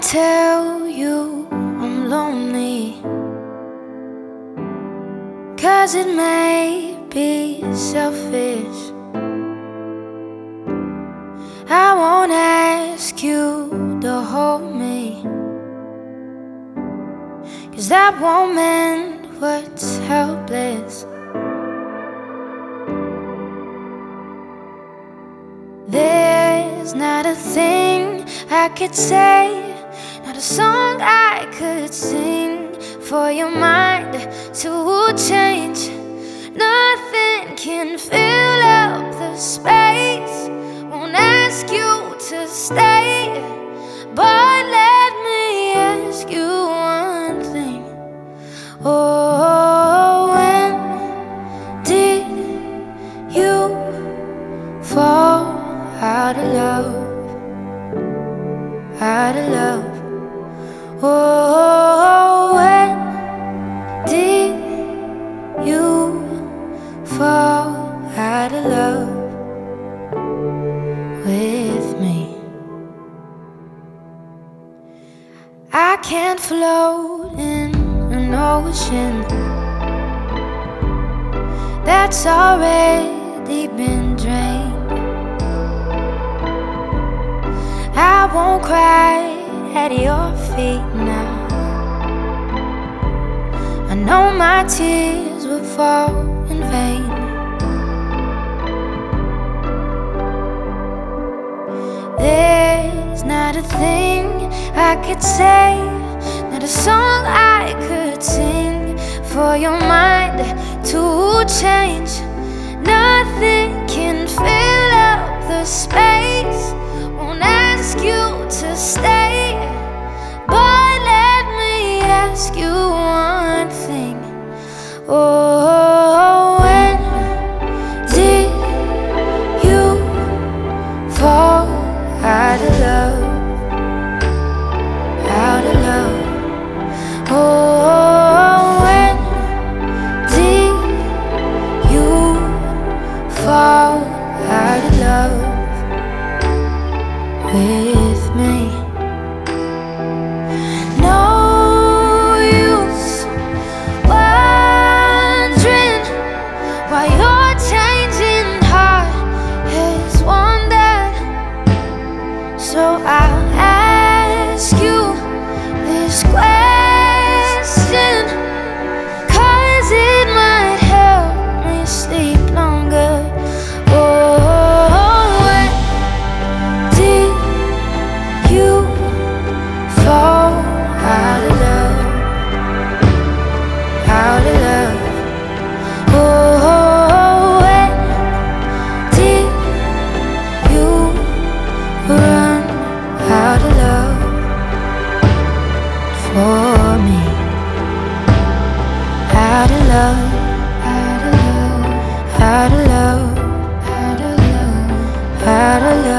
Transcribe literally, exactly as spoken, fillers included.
tell you I'm lonely, 'cause it may be selfish. I won't ask you to hold me, 'cause that won't mend what's helpless. There's not a thing I could say, not a song I could sing for your mind to change. Nothing can fill up the space. Won't ask you to stay, but let me ask you one thing. Oh, when did you fall out of love? Out of love. Oh, when did you fall out of love with me? I can't float in an ocean that's already been drained. I won't cry at your feet now. I know my tears will fall in vain. There's not a thing I could say, not a song I could sing for your mind to change. Nothing can fill up the space. Won't ask you to stay, but let me ask you one thing. Oh, when did you fall out of love? Out of love. Oh, when did you fall out of love with me? No use wondering why your changing heart has wandered. So I'll ask you this question, 'cause it might help me sleep longer. Oh, when did you fall out of love? Out of love. Oh, when did you run out of love for me? Out of love. Out of love. Out of love. Out of love. Out of love.